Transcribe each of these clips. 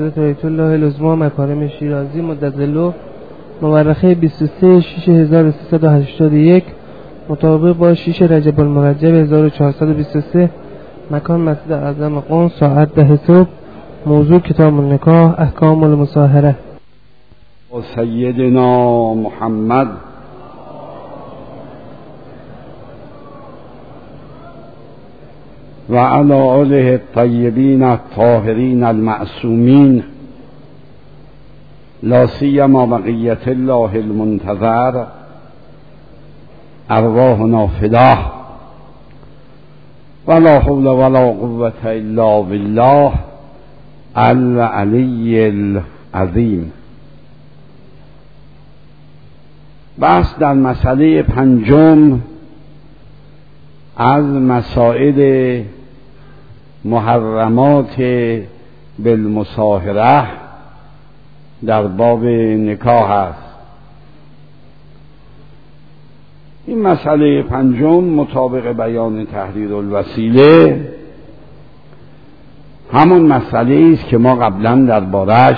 حضرت آیت الله العظما مکارم شیرازی مدظله مورخه 23/6/1381 مطابق با 6 رجب المرجب 1423 مکان مسجد اعظم قم ساعت 10 صبح. موضوع کتاب النکاح احکام المصاهره. و سیدنا محمد و علی آله الطیبین الطاهرین المعصومین لا سیما بقیة الله المنتظر ارواحنا فداه ولا حول ولا قوة الا بالله العلی العظیم. بحث در مسئله پنجم از مسائل محرمات بالمصاهره در باب نکاح است. این مسئله پنجم مطابق بیان تحریر الوسیله همون مسئله است که ما قبلا دربارش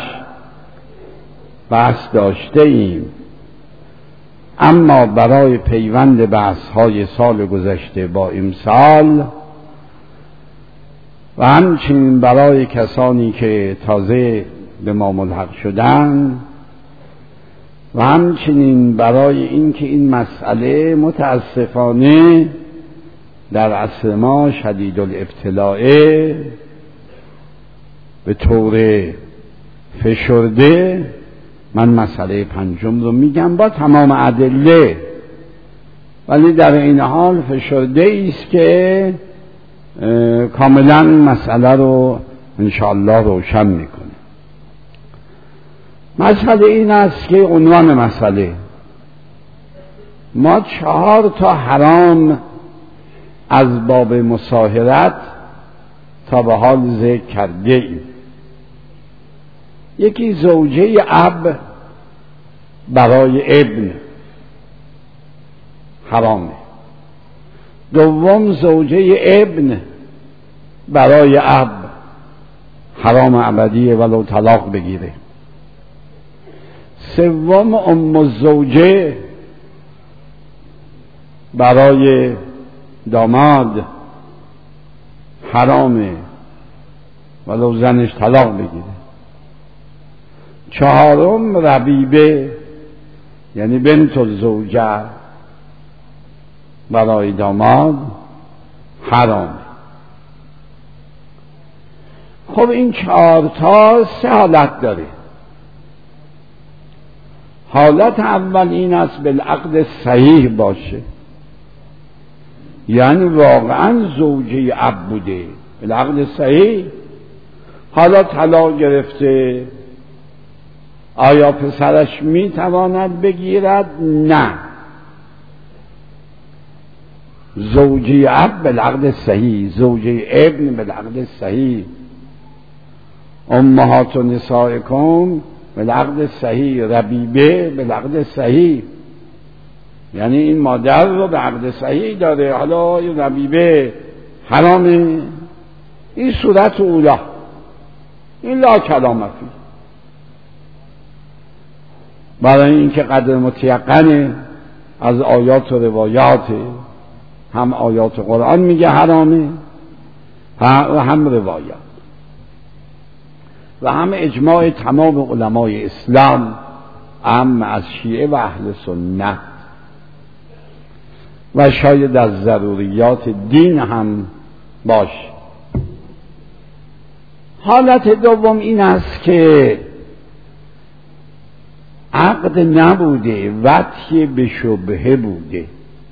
بحث داشته ایم، اما برای پیوند بحث های سال گذشته با امسال و همچنین برای کسانی که تازه به ما ملحق شدن و همچنین برای اینکه این مسئله متاسفانه در عصر ما شدید الابتلاء به طور فشرده، من مسئله پنجم رو میگم با تمام ادله، ولی در این حال فشرده است که کاملا مسئله رو انشاءالله روشن میکنه. مسئله این است که عنوان مسئله ما 4 حرام از باب مصاهرت تا به حال ذکر کرده ایم. یکی زوجه اب برای ابن حرامه. دوم زوجه ابن برای اب حرام ابدیه ولو طلاق بگیره. سوم ام الزوجه برای داماد حرامه ولو زنش طلاق بگیره. 4 ربیبه یعنی بنت الزوجه برای داماد حرامه. خب این 4 3 حالت داره. حالت اول این است بالعقد صحیح باشه، یعنی واقعا زوجه اب بوده بالعقد صحیح، حالا طلاق گرفته. آیا پسرش میتواند بگیرد؟ نه. زوجه اب بالعقد صحیح، زوجه ابن بالعقد صحیح. امهات نسائکم بالعقد صحیح، ربیبه بالعقد صحیح، یعنی این مادر رو به عقد صحیح داره. حالا این ربیبه حرامه. این صورت اولا، این لا کلام فی، برای اینکه قدر متیقنه از آیات و روایات، هم آیات قرآن میگه حرامه و هم روایات و هم اجماع تمام علمای اسلام، هم از شیعه و اهل سنت و شاید از ضروریات دین هم باشه. حالت دوم این است که عقد نبوده، وطی به شبهه بوده،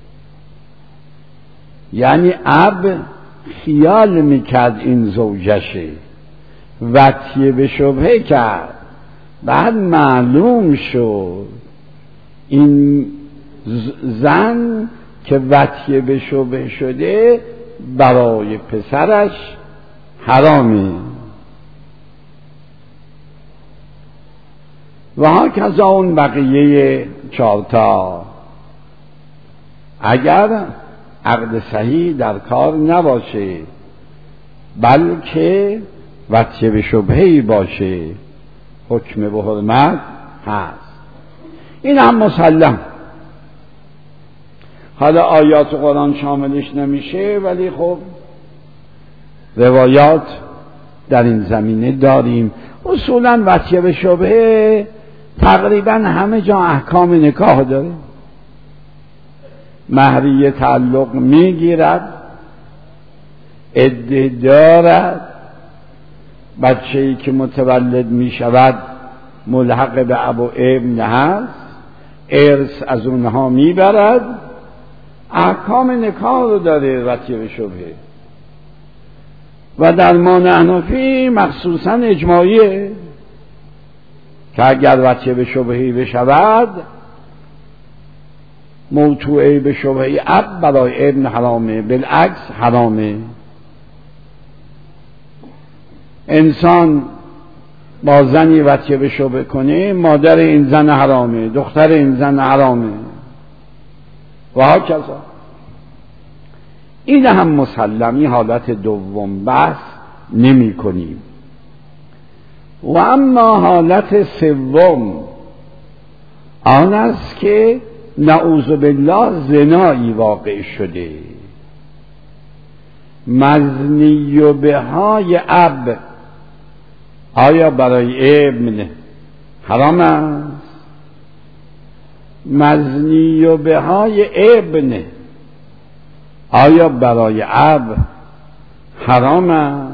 یعنی اب خیال میکرد این زوجشه، وطی به شبهه کرد، بعد معلوم شد این زن که وطی به شبهه شده برای پسرش حرامی. و ها کذا اون بقیه 4 اگر عقد صحیح در کار نباشه، بلکه وجه به شبهه‌ای باشه حکم به حرمت هست. این هم مسلم. حالا آیات قرآن شاملش نمیشه، ولی خب روایات در این زمینه داریم. اصولا وجه به شبهه تقریبا همه جا احکام نکاح داره. مهریه تعلق میگیرد، عده دارد، بچه‌ای که متولد میشود ملحق به اب و ابن هست، ارث از اونها میبرد، احکام نکاح رو داره وجه به شبهه. و در ما نحنفی مخصوصا اجماعیه که اگر وجه به شبهه‌ای بشود موضوعی به شبهه اب برای ابن حرامه، بالعکس حرامه. انسان با زنی وجه به شبهه کنه، مادر این زن حرامه، دختر این زن حرامه و هاکذا. این هم مسلمی حالت دوم بحث نمی کنیم. و اما حالت سوم آن است که نعوذ بالله زنایی واقع شده، مزنی به های اب آیا برای ابن حرام است؟ مزنی به های ابن آیا برای اب حرام است؟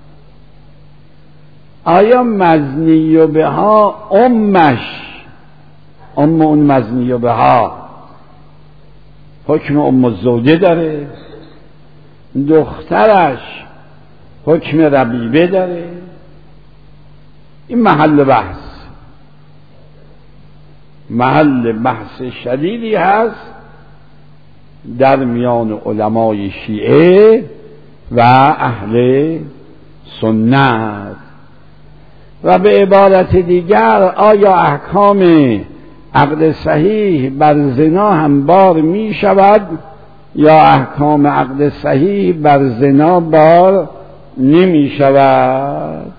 آیا مزنی به ها امش، ام اون مزنی به ها حکم ام الزوجه داره، دخترش حکم ربیبه داره؟ این محل بحث شدیدی هست در میان علمای شیعه و اهل سنت. و به عبارت دیگر آیا احکام عقد صحیح بر زنا هم بار می شود یا احکام عقد صحیح بر زنا بار نمی شود؟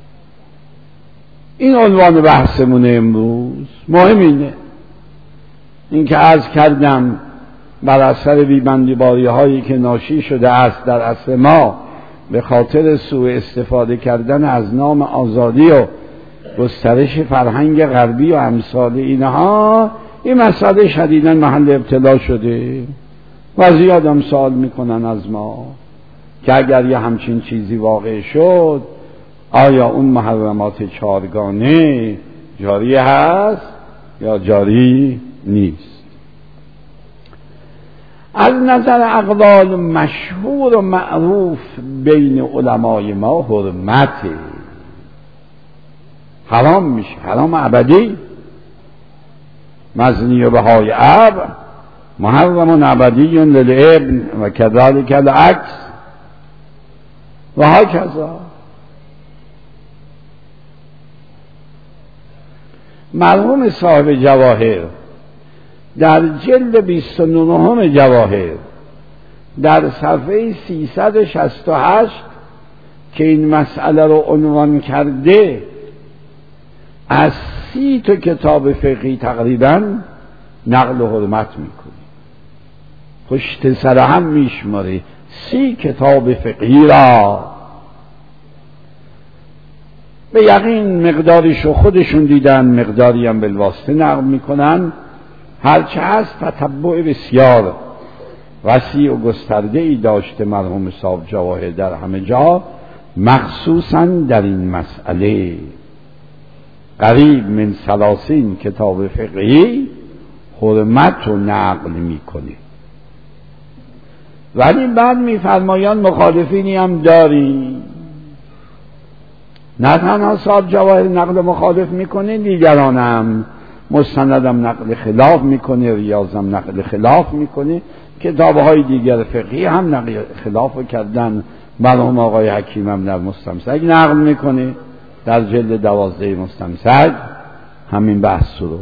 این عنوان بحثمونه امروز. مهم اینه، این که عرض کردم بر اثر بیبندیباری هایی که ناشی شده است در عصر ما به خاطر سوء استفاده کردن از نام آزادی و گسترش فرهنگ غربی و امثال اینها، این مسئله شدیداً محل ابتلا شده و زیاد هم سوال میکنن از ما که اگر یه همچین چیزی واقع شد آیا اون محرمات چارگانه جاری هست یا جاری نیست؟ از نظر اقوال مشهور و معروف بین علمای ما حرمته، حرام میشه، حرام ابدی. مزنی به های اب محرم ابدی للابن و کذالک العکس و هاکذا. مرحوم صاحب جواهر در جلد 29 جواهر در صفحه 368 که این مسئله رو عنوان کرده از 30 کتاب فقهی تقریبا نقل حرمت میکنه، پشت سر هم میشماره 30 کتاب فقهی را. به یقین مقداریشو خودشون دیدن، مقداری هم بالواسطه نقل میکنن. هرچه هست تتبع بسیار وسیع و گسترده‌ای داشته مرحوم صاحب جواهر در همه جا، مخصوصا در این مسئله قریب من 30 کتاب فقهی حرمت رو نقل میکنه. ولی بعد میفرمایان مخالفینی هم داریم. نه تنها صاحب جواهر نقل مخالف میکنه، دیگران هم مستندم نقل خلاف میکنه، ریاضم نقل خلاف میکنه، کتابهای دیگر فقهی هم نقل خلاف کردن. مرحوم آقای حکیم هم در مستمسک نقل میکنه، در جلد 12 مستمسک همین بحث رو.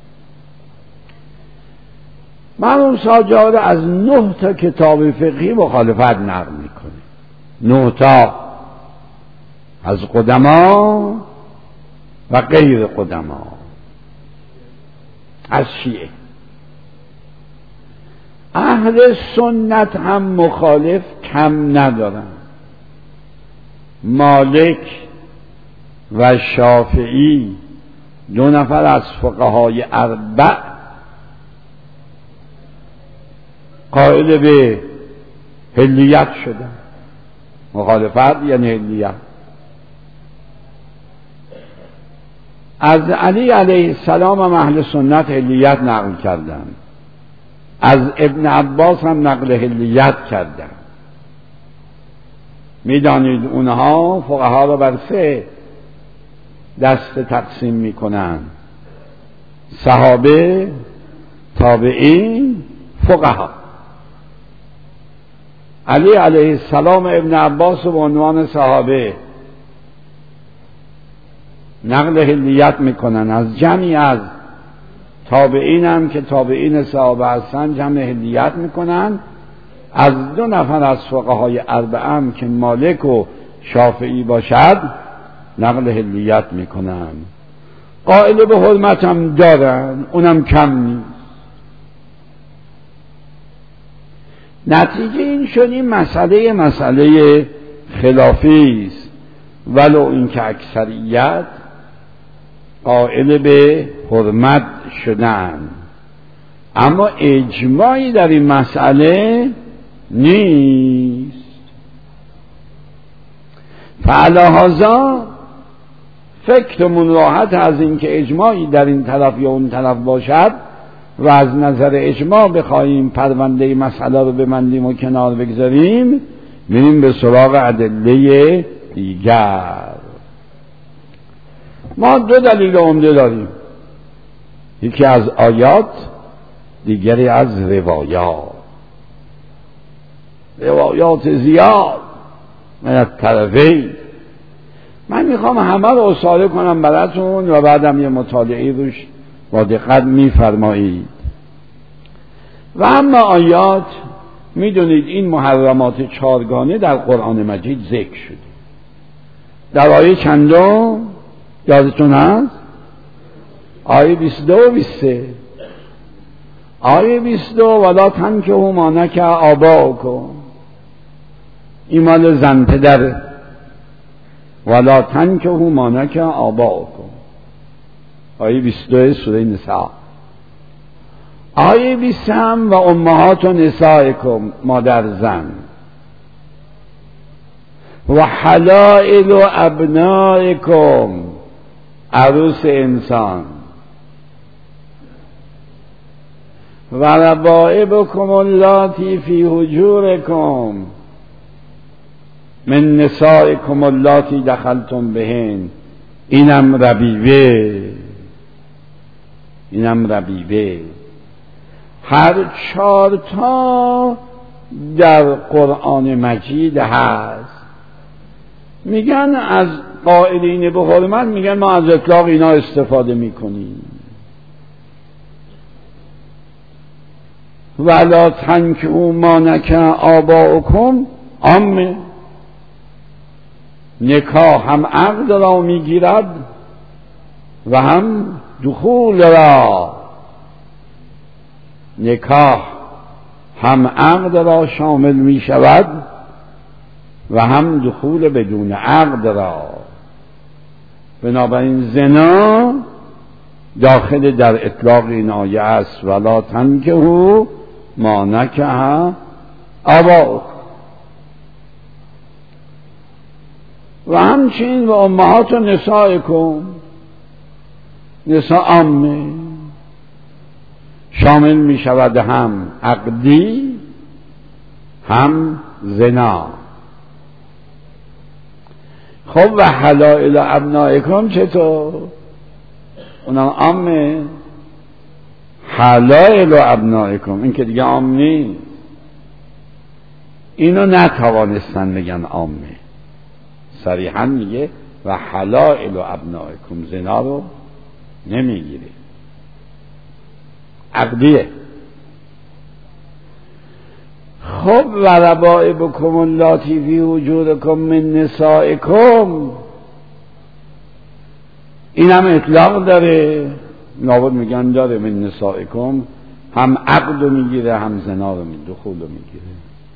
مرحوم صاحب جواهر از 9 کتاب فقهی مخالفت نقل میکنه. 9 تا از قدما و غیر قدما، از شیعه. اهل سنت هم مخالف کم ندارن. مالک و شافعی 2 نفر از فقهای اربع قائل به حلیت شدن. مخالفت یعنی حلیت. از علی علیه السلام هم اهل سنت حلیت نقل کردن، از ابن عباس هم نقل حلیت کردن. میدانید اونها فقها را بر 3 دسته تقسیم میکنن: صحابه، تابعین، فقها. علی علیه السلام ابن عباس به عنوان صحابه نقل حلیت میکنن، از جمعی از تابعین هم که تابعین صحابه هستن جمع حلیت میکنن، از 2 نفر از فقهای اربعه هم که مالک و شافعی باشد نقل حلیت میکنن. قائل به حرمت هم دارن، اونم کم نیست. نتیجه این شد این مسئله خلافی است، ولو اینکه اکثریت قائل به حرمت شدن، اما اجماعی در این مسئله نیست. فعلاهذا فکرمون راحت از این که اجماعی در این طرف یا اون طرف باشد و از نظر اجماع بخواهیم پرونده مسئله رو ببندیم و کنار بگذاریم، میریم به سراغ ادله دیگر. ما 2 دلیل عمده داریم، یکی از آیات، دیگری از روایات زیاد من از طرفین. من میخوام همه رو اصاره کنم براتون و بعدم یه مطالعه روش با دقت میفرمایید. و اما آیات، میدونید این محرمات 4گانه در قرآن مجید ذکر شده. در آیه چندم یادتون هست؟ آیه 22 و 23. آیه 22 ولا تنکحوا ما نکح آباؤکم، این مال زن پدره. ولا تنکحوا ما نکح آباؤکم، آیه 22 سوره نساء. آیه 20 و امهات نسائکم، مادر زن. و حلائل ابنائکم، عروس انسان. و ربائبکم اللاتی فی حجورکم من نسائکم اللاتی دخلتم بهن، اینم ربیبه. هر 4 تا در قرآن مجید هست. میگن از قائلین به حرمت میگن ما از اطلاق اینا استفاده میکنیم. ولا تنکحوا ما نکح آباؤکم، عامه. نکاح هم عقد را میگیرد و هم دخول را. نکاح هم عقد را شامل می شود و هم دخول بدون عقد را. بنابراین زنا داخل در اطلاق این آیه است. ولا تنکحوا ما نکح آباؤکم. و همچنین و امهات نسائکم، نساء عامه، شامل می شود هم عقدی هم زنا. خب و حلائل ابنائکم چطور؟ اونا عامه. حلائل ابنائکم این که دیگه عام نیست. اینو نتوانستن بگن عامه، صریحا میگه و حلائل ابنائکم، زنا رو نمیگیره، عقدیه. خب و ربائبکم اللاتی فی حجورکم من نسائکم، این هم اطلاق داره، لابد میگن داره من نسائکم، هم عقد رو میگیره هم زنا رو میگیره، دخول رو میگیره.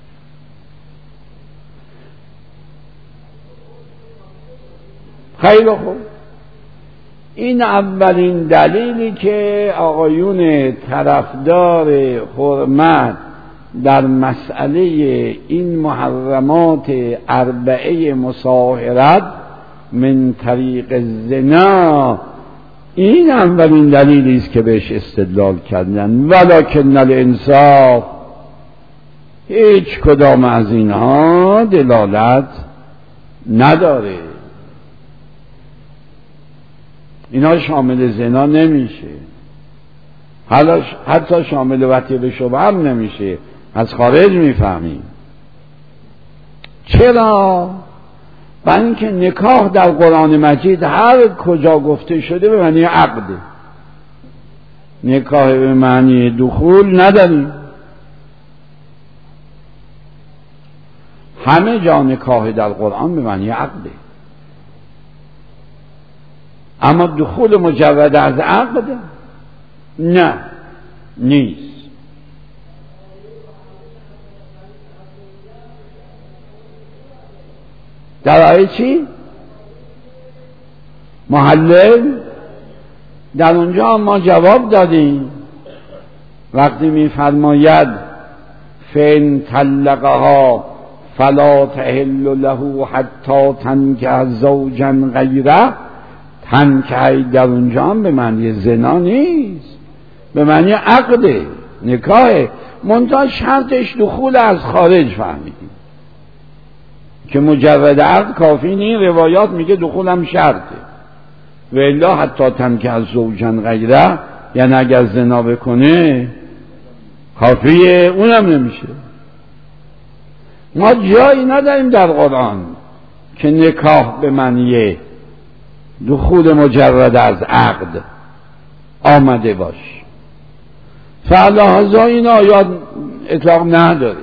خیلی خوب، این اولین دلیلی که آقایون طرفدار حرمت در مسئله این محرمات اربعه مصاهرت من طریق زنا، این اولین دلیلی است که بهش استدلال کردن. ولکن الانصاف، هیچ کدام از اینها دلالت نداره، اینا شامل زنا نمیشه، حتی شامل وطیه به شبه هم نمیشه. از خارج میفهمیم چرا؟ برای اینکه نکاح در قرآن مجید هر کجا گفته شده به معنی عقده، نکاح به معنی دخول نداریم. همه جا نکاح در قرآن به معنی عقده، اما دخول مجرد از عقد نه، نیست. در آیه چی؟ محلل، در اونجا ما جواب دادیم وقتی میفرماید فإن طلقها فلا تحل له حتی تنکح زوجا غیره. تنکح در اونجا هم به معنی زنا نیست، به معنی عقده، نکاح. منتها شرطش دخول از خارج فهمیدیم که مجرد عقد کافی نیست. روایات میگه دخول هم شرطه، و الا حتی تنکح زوجا غیره، یعنی اگر زنا بکنه کافیه، اونم نمیشه. ما جایی نداریم در قرآن که نکاح به معنی دخول مجرد از عقد آمده باش. فعلا این آیات اطلاق نداره.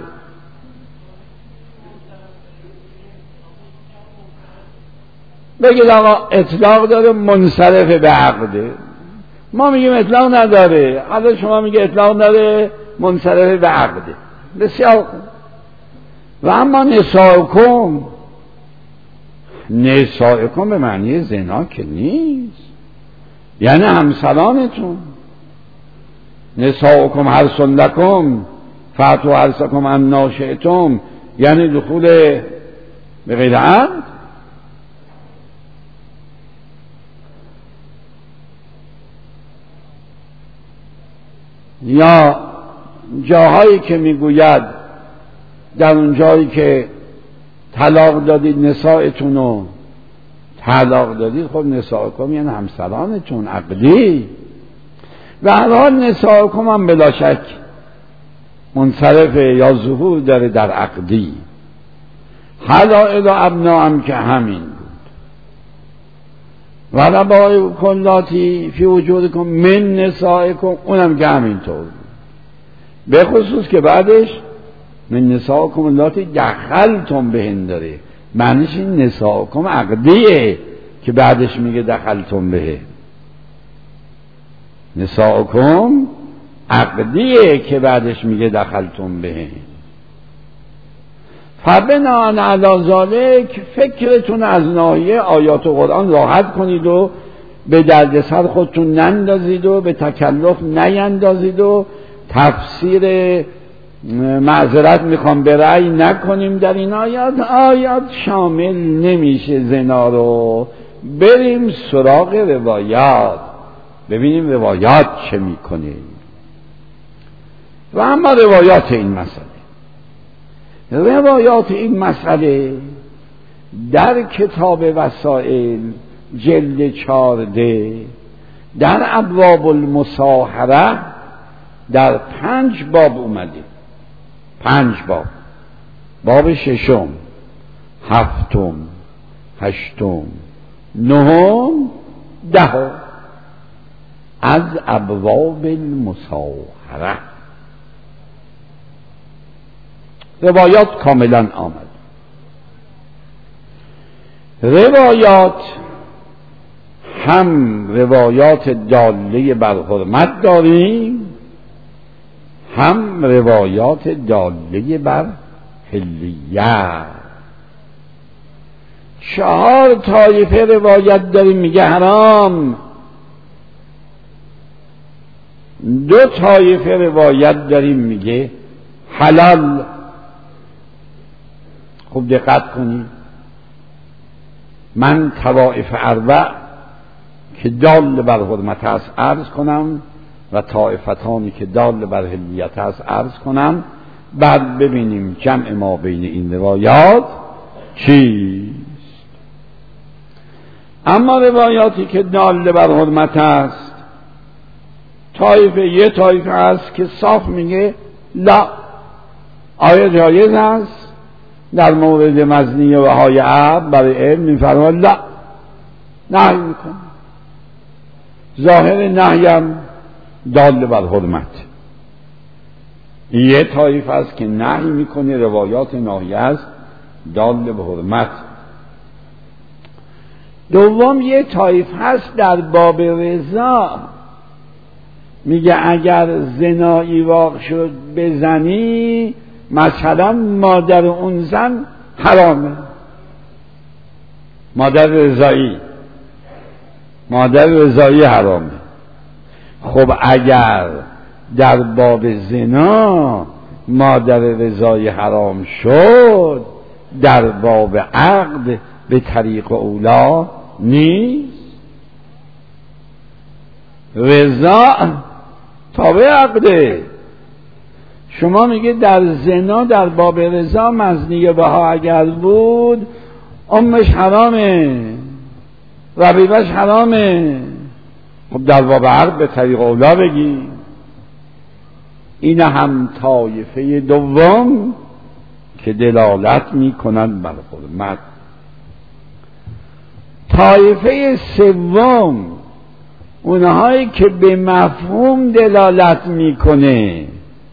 بگید آقا اطلاق داره منصرف به عقده، ما میگیم اطلاق نداره، حالا شما میگه اطلاق داره منصرف به عقده. بسیار خوب. و اما نسائکم به معنی زنا که نیست، یعنی همسرانتون. نسائکم حرث لکم فأتوا حرثکم انا شئتم، یعنی دخول به غیر عقد. یا جاهایی که میگوید در اون جایی که طلاق دادید نسائتون رو طلاق دادید، خب نسائکم یعنی همسرانتون عقدی. و هر حال نسائکم هم بلا شک منصرف یا ظهور داره در عقدی. حلائل ابناءم که همین بود. و ربائبکم اللاتی فی وجودکم من نسائکم، اونم که همینطور بود، به خصوص که بعدش من نسائکم اللاتی دخلتم بهن داره، معنیش این نسائکم عقدیه که بعدش میگه دخلتم به. نسائکم عقدیه که بعدش میگه دخلتم به. فبناء علی ذلک فکرتون از ناحیه آیات قرآن راحت کنید و به دردسر خودتون نندازید و به تکلف نیندازید و تفسیر معذرت میخوام به رأی نکنیم در این آیات شامل نمیشه زنا رو. بریم سراغ روایات، ببینیم روایات چه میکنه. و اما روایات این مسئله در کتاب وسائل جلد 14 در ابواب المصاهره در 5 باب اومده. 5 باب، باب 6، 7، 8، 9، 10 از ابواب المصاهره روایات کاملا آمد. روایات هم روایات داله بر حرمت داریم، هم روایات داله بر حلیت. 4 طایفه روایت داریم میگه حرام، 2 طایفه روایت داریم میگه حلال. خوب دقت کنید، من طوائف اربع که دال بر حرمت است عرض کنم و طائفتانی که دال بر حلیت است عرض کنم، بعد ببینیم جمع ما بین این روایات چیست. اما روایاتی که دال بر حرمت است، یه طایفه است که صاف میگه لا، آیا جایز است در مورد مزنی و های عبد برای علم؟ میفرماید لا، نهی میکنه. ظاهر نهیم دال بر حرمت. یه طایفه است که نهی میکنه، روایات ناهی است دال به حرمت. دوم یه طایفه هست در باب رضا، میگه اگر زنایی واقع شد بزنی، مثلا مادر اون زن حرامه، مادر رضایی حرامه. خب اگر در باب زنا مادر رضایی حرام شد، در باب عقد به طریق اولا نیست. رضا تابع عقده. شما میگه در زنا در باب رضا مزنی بها اگر بود، امش حرامه، ربیبش حرامه. خب در باب عقد به طریق اولا بگی. این هم طایفه دوم که دلالت میکنند بر حرمت. طایفه سوم اونهایی که به مفهوم دلالت میکنه،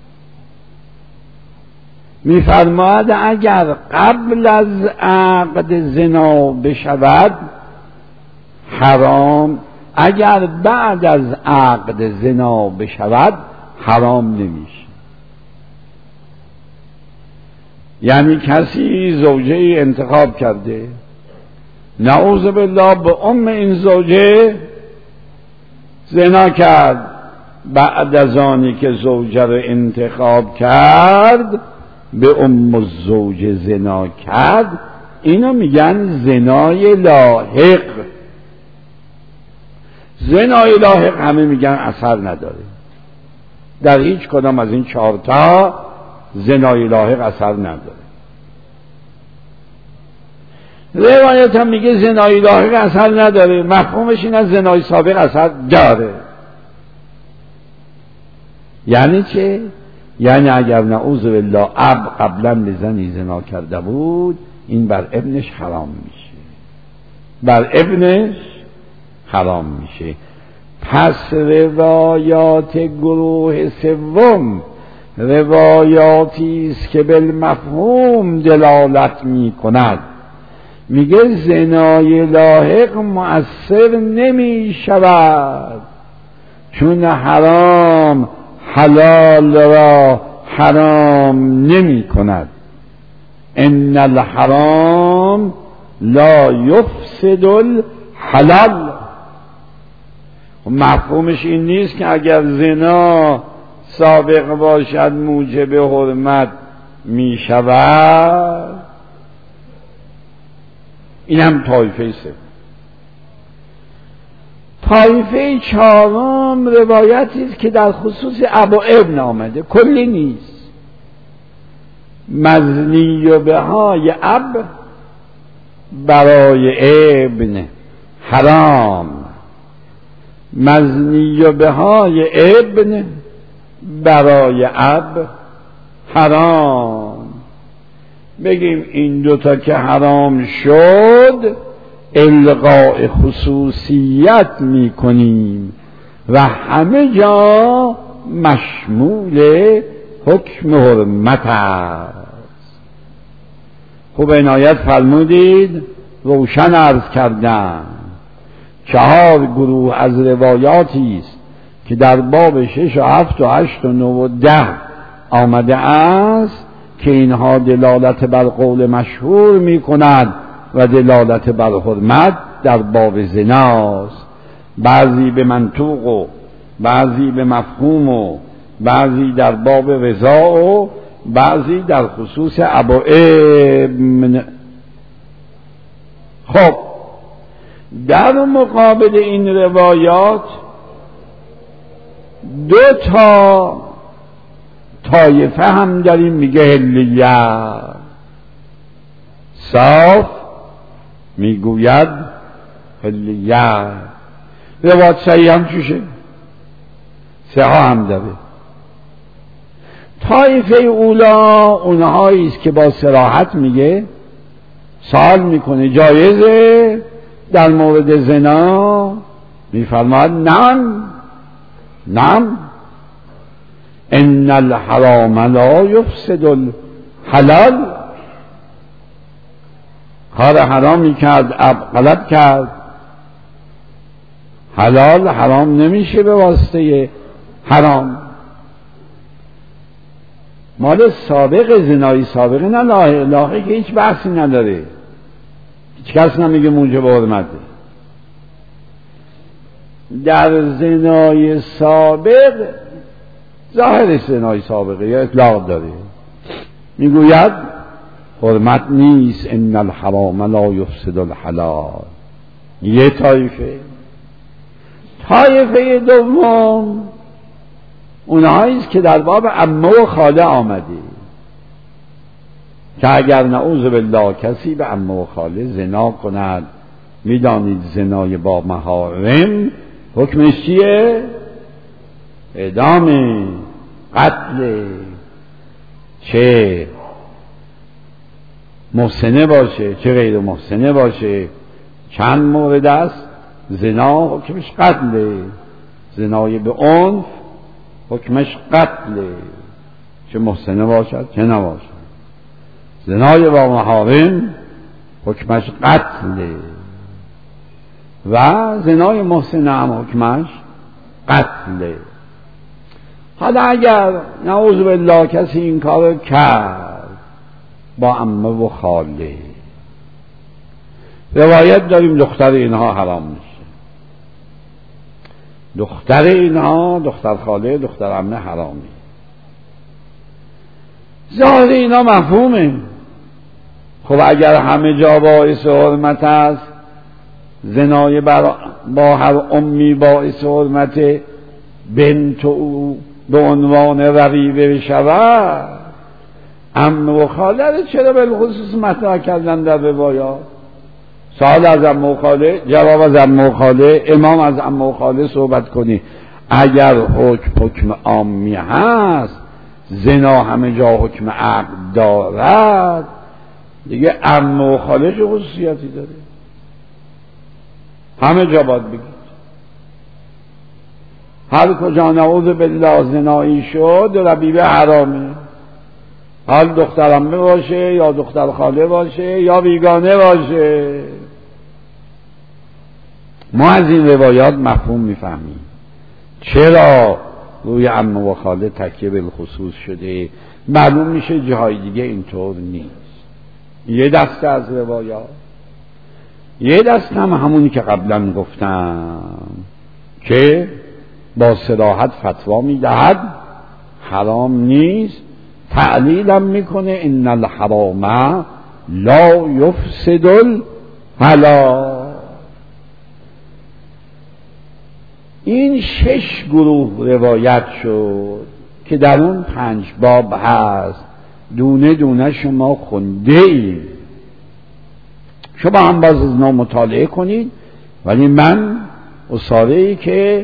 میفرماید اگر قبل از عقد زنا بشود حرام، اگر بعد از عقد زنا بشود حرام نمیشه. یعنی کسی زوجه انتخاب کرده، نعوذ بالله به ام این زوجه زنا کرد، بعد از آنی که زوجه رو انتخاب کرد به ام الزوجه زنا کرد، اینو میگن زنای لاحق. زنای لاحق همه میگن اثر نداره، در هیچ کدام از این 4 تا زنای لاحق اثر نداره. روایت هم میگه زنای لاحق اثر نداره، مفهومش این از زنای سابق اثر داره. یعنی چه؟ یعنی اگر نعوذ بالله اب قبلا به زنی زنا کرده بود، این بر ابنش حرام میشه، بر ابنش حرام میشه. پس روایات گروه سوم روایاتی است که بالمفهوم دلالت میکند. میگه زنای لاحق مؤثر نمی شود، چون حرام حلال را حرام نمی کند. ان الحرام لا یفسد الحلال. مفهومش این نیست که اگر زنا سابق باشد موجب حرمت می شود. این هم طایفه سه. طایفه 4 روایتی است که در خصوص ابا ابن آمده، کلی نیست. مزنی و بهای اب برای ابن حرام، مزنی و بهای ابن برای اب حرام. بگیم این 2 تا که حرام شد الغاء خصوصیت میکنیم و همه جا مشمول حکم حرمت است. خوب عنایت فرمودید، روشن عرض کردم. 4 گروه از روایاتی است که در باب 6 و 7 و 8 و 9 و 10 آمده است که اینها دلالت بر قول مشهور می کند و دلالت بر حرمت در باب زناست. بعضی به منطوق و بعضی به مفهوم و بعضی در باب رضا و بعضی در خصوص ابائم. خب در مقابل این روایات 2 طایفه هم داریم، میگه حلیه صاف، میگوید حلیه. روایت صحیح هم چوشه، صحیح هم داره. طایفه اولا اونهایی است که با صراحت میگه، سوال میکنه جایزه در مورد زنا، میفرماد نعم ان الحرام لا یفسد الحلال. کار حرامی کرد، غلط کرد، حلال حرام نمیشه به واسطه حرام. مال سابق زنای سابقه نه لاحق که هیچ بحثی نداره، هیچ کس نمیگه موجب حرمته. در زنای سابق ظاهرش زنای سابقه یا اطلاق داره، میگوید حرمت نیست، ان الحرام لا یفسد الحلال. یه طایفه دوم اونهاییست که در باب عمه و خاله آمده که اگر نعوذ بالله کسی به عمه و خاله زنا کند، میدانید زنای با محارم حکمش چیه؟ اعدام، قتل، چه محسنه باشه چه غیر محسنه باشه. چند مورد است. زنا حکمش قتله، زنای به عنف حکمش قتله، چه محسنه باشد چه نباشد. زنای با محارم حکمش قتله و زنای محسنه هم حکمش قتله. حالا اگر نعوذ بالله کسی این کار کرد با عمه و خاله، روایت داریم دختر اینها حرام میشه، دختر اینها، دختر خاله، دختر عمه حرامی. ظاهر اینا مفهومه. خب اگر همه جا باعث حرمت است، زنای با هر امی باعث حرمت بنت او به عنوان رقیبه بشود، عمه و خاله رو چرا بالخصوص مطرح کردن در روایات؟ سوال از عمه و خاله، جواب از عمه و خاله، امام از عمه و خاله صحبت کنی. اگر حکم عامی هست، زنا همه جا حکم عقد دارد، دیگه عمه و خاله چه خصوصیتی داره؟ همه جا باید بگید. هر کجا نعوذ بالله زنایی شد ربیبه حرامه، حال دختر عمه باشه یا دختر خاله باشه یا بیگانه باشه. ما از این روایات مفهوم میفهمیم چرا روی عمه و خاله تکیه بالخصوص شده. معلوم میشه جاهای دیگه اینطور نیست. یه دسته از روایات، یه دسته هم همونی که قبلا گفتم که با صراحت فتوا میدهد حرام نیست، تعلیلم میکنه ان الحرام لا یفسد الحلال. این 6 گروه روایت شد که در اون 5 باب هست. دونه دونه شما خونده اید، شما هم باز از نام مطالعه کنید، ولی من اصاره‌ای که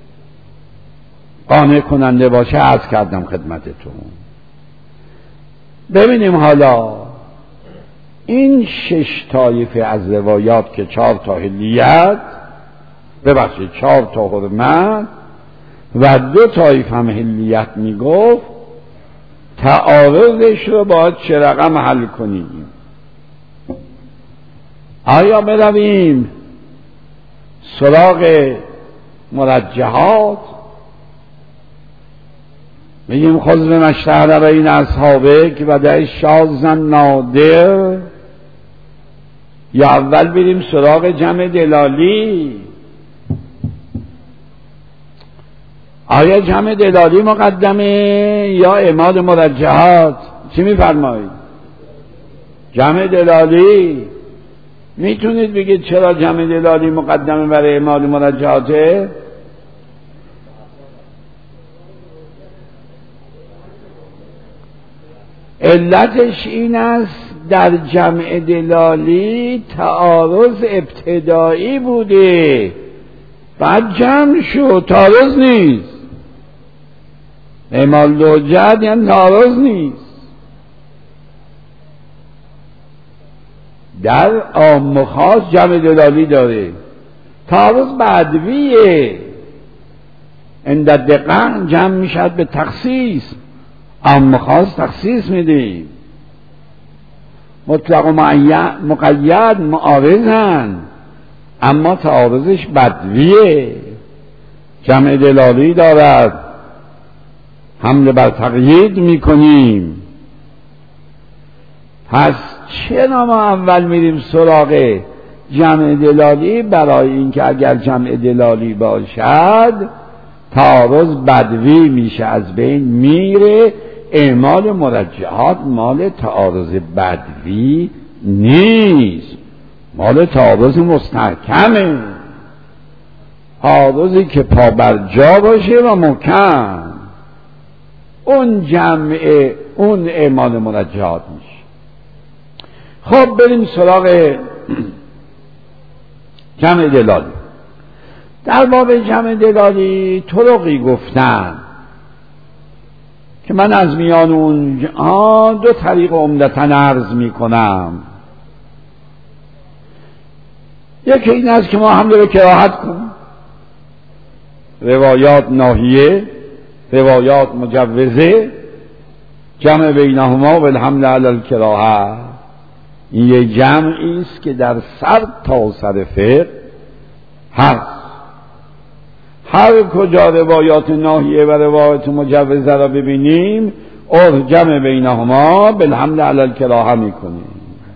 قانع کننده باشه عرض کردم خدمتتون. ببینیم حالا این 6 طایفه از روایات که 4 تا حلیت، 4 تا حرمت و 2 طایفه هم حلیت میگفت، تعارضش رو باید چه رقم حل کنیم. آیا برویم سراغ مرجحات، میگیم خذ به مشتهر بین اصحابک و در شاذ نادر، یا اول بریم سراغ جمع دلالی؟ آیا جمع دلالی مقدمه یا اعمال مرجحات؟ چی میفرمایید؟ جمع دلالی. میتونید بگید چرا جمع دلالی مقدمه برای اعمال مرجحاته؟ علتش این است در جمع دلالی تعارض ابتدایی بوده، بعد جمع شد، تعارض نیست. اعمال حجت یعنی تعارض نیست. در عام و خاص جمع دلالی داره، تعارض بدویه. عند دقیقا جمع میشد به تخصیص، عام و خاص تخصیص میدیم. مطلق و مقید معارضن، اما تعارضش بدویه. جمع دلالی دارد، حمله بر تقیید میکنیم. پس چرا ما اول میریم سراغ جمع دلالی؟ برای اینکه اگر جمع دلالی باشد تعارض بدوی میشه، از بین میره. اعمال مرجحات مال تعارض بدوی نیست، مال تعارض مستحکمه، تعارضی که پا بر جا باشه و محکم. اون جمع، اون اعمال مرجحات میشه. خب بریم سراغ جمع دلالی. در باب جمع دلالی طرقی گفتن که من از میان اون دو طریق عمدتاً عرض می کنم. یکی این است که ما حمله به کراهت کنیم، روایات ناهیه، روایات مجوزه، جمع بینهما و الحمل علی الکراهه. این یک جمعی است که در سر تا سر فقه هست. هر کجا روایات ناهیه و روایات مجوزه را ببینیم، اور جمع بینهما بالحمل علی الکراهه میکنیم.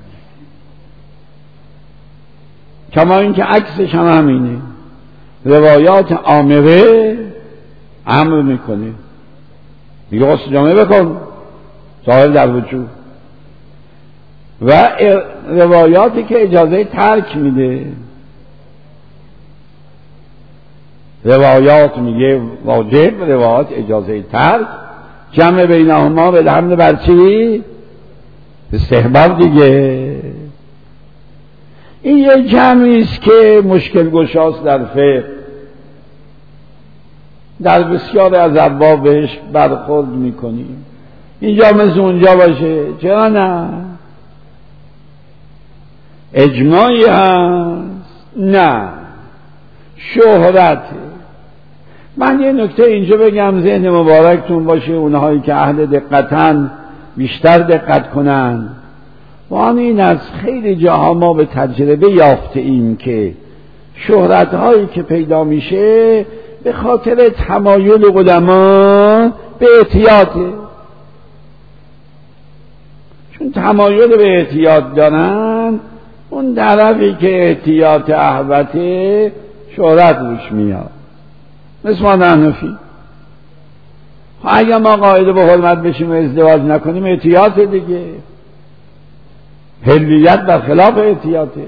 کما اینکه عکسش هم همینه، روایات آمره امر میکنه، میگه غسل جامعه بکن ظاهر در وجود، و روایاتی که اجازه ترک میده. روایات میگه واجب، روایات اجازه ترک. جمع بینهما به حمل بر چی؟ استحباب دیگه. این یک جمعی است که مشکل گشاست در فقه، در بسیار از ابواب بهش برخورد میکنیم. اینجا مثل اونجا باشه، چرا نه؟ اجماعی هست؟ نه، شهرته. من یه نکته اینجا بگم ذهن مبارکتون باشه، اونهایی که اهل دقتن بیشتر دقت کنن. وان این از خیلی جاها ما به تجربه یافته ایم که شهرت هایی که پیدا میشه به خاطر تمایل قدما به احتیاطه. چون تمایل به احتیاط دارن، اون طرفی که احتیاط احوته شهرت روش میاد. مثل ما حنفی، اگر ما قاعده به حرمت بشیم و ازدواج نکنیم احتیاط دیگه، حلیت در خلاف احتیاطه.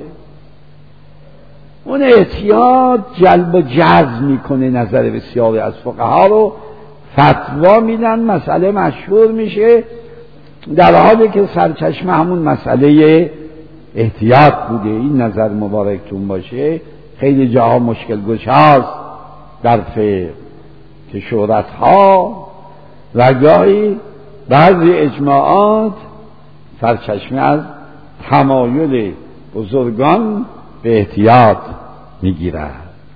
اون احتیاط جلب و جذب میکنه نظر بسیاری از فقها رو، فتوا میدن، مسئله مشهور میشه، در حالی که سرچشمه همون مسئله احتیاط بوده. این نظر مبارکتون باشه. خیلی جاها مشکل گشاست در فقه که شهرت‌ها و گاهی بعضی اجماعات سرچشمه از تمایل بزرگان به احتیاط میگیرد.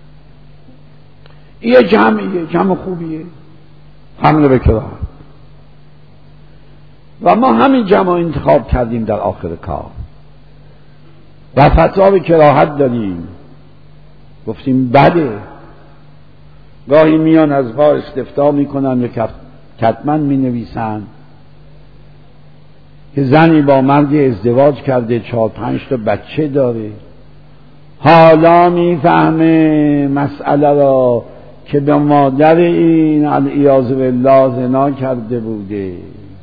این جمعیه، جمع خوبیه، حمله به کراهت. و ما همین جمع انتخاب کردیم در آخر کار و فتوا به کراهت دادیم. گفتیم بده. گاهی میان از پا استفتاء میکنن و کتمن مینویسن که زنی با مردی ازدواج کرده 4-5 تا بچه داره، حالا میفهمه مسئله را که به مادر این العیاذ بالله زنا کرده بوده.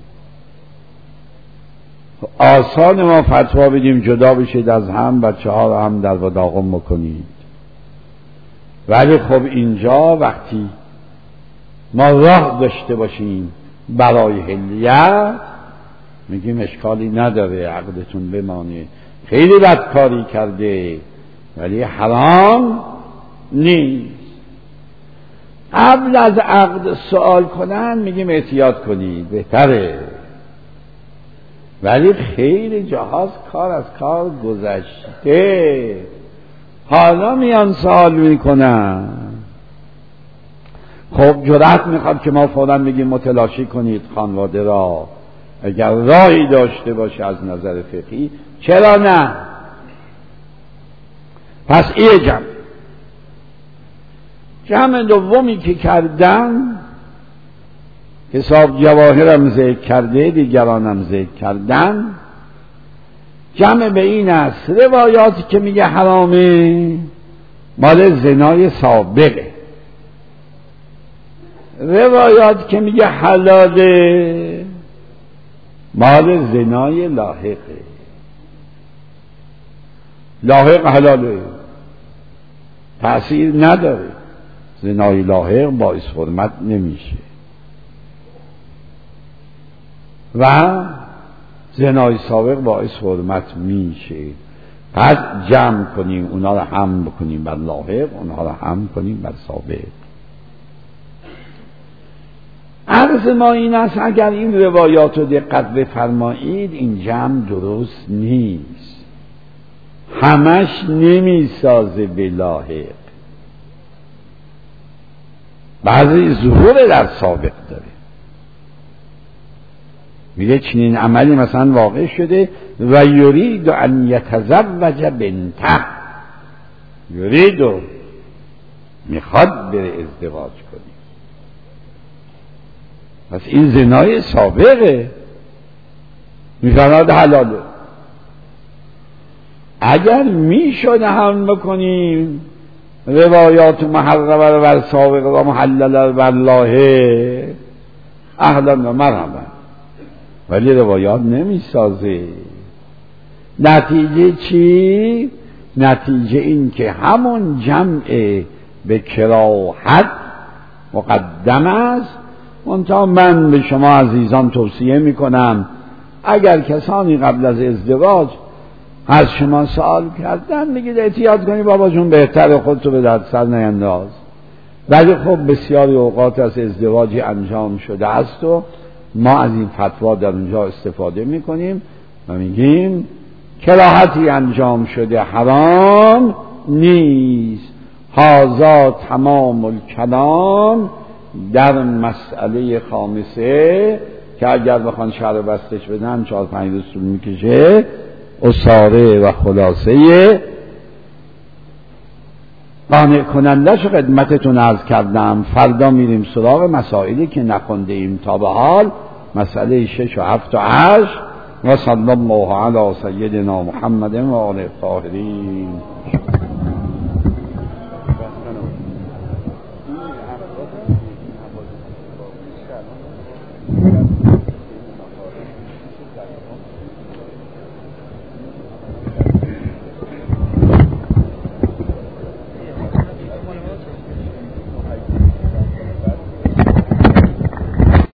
آسان ما فتوا بدیم جدا بشید از هم، بچه ها را هم در وداغم بکنید. ولی خب اینجا وقتی ما راه داشته باشیم برای حلیت، میگیم اشکالی نداره عقدتون بمانه، خیلی بدکاری کرده ولی حرام نیست. قبل از عقد سوال کنن میگیم احتیاط کنید بهتره، ولی خیلی جاهاست کار از کار گذشته، حالا میان سوال میکنن. خب جرأت میخواد که ما فوراً بگیم متلاشی کنید خانواده را اگر راهی داشته باشه از نظر فقهی، چرا نه؟ پس این جمع دومی که کردن حساب جواهرم ذکر کرده، دیگرانم ذکر کردن، جمع به این است روایاتی که میگه حرامه مال زنای سابقه، روایات که میگه حلاله مال زنای لاحقه. لاحق حلاله تأثیر نداره، زنای لاحق باعث حرمت نمیشه و زنای سابق باعث حرمت میشه. پس جمع کنیم اونا رو هم بکنیم بر لاحق، اونا رو هم کنیم بر سابق. عرض ما این است اگر این روایات رو دقت بفرمایید این جمع درست نیست، همش نمیسازه به لاحق، بعضی ظهور در سابق داره. میگه چنین عملی مثلا واقع شده و یرید ان یتزوج بنته، یرید میخواد بره ازدواج کنی، پس این زنای سابقه، میفرماد حلاله. اگر میشد هم بکنیم روایات محرمه رو بر سابقه و محلله بر لاحق اهلا و مرحبا، ولی روایات نمیسازه. نتیجه چی؟ نتیجه این که همون جمع به کراهت مقدم است. منتها من به شما عزیزان توصیه میکنم اگر کسانی قبل از ازدواج از شما سوال کردن بگید احتیاط کنی بابا جون، بهتره خودتو به دردسر نینداز. ولی خب بسیاری اوقات از ازدواجی انجام شده است و ما از این فتوا در اونجا استفاده میکنیم و میگیم کراهتی انجام شده، حرام نیست. هذا تمام الکلام در مسئله خامسه که اگر بخوان شرح بستش بدن 4-5 روز طول میکشه. اصاره و خلاصه قانع کنندش خدمتتون عرض کردم. فردا میریم سراغ مسائلی که نخونده ایم تا به حال، مسئله 6 و 7 و 8. و صلی الله علی سیدنا محمد و آله الطاهرین.